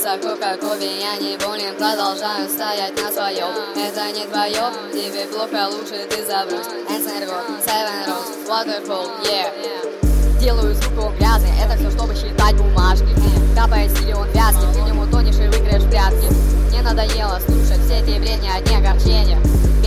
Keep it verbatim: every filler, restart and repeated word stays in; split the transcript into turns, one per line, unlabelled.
высоко, как обе, я не болен, продолжаю стоять на своем. Это не твое, тебе плохо, лучше ты забрось. Энсенерго, Seven Rose, Waterfall, yeah. Делаю звук он грязный, это все, чтобы считать бумажки. Капает силион вязкий, ты в нем утонешь и выиграешь в прятки. Мне надоело слушать все эти бредни, одни огорчения.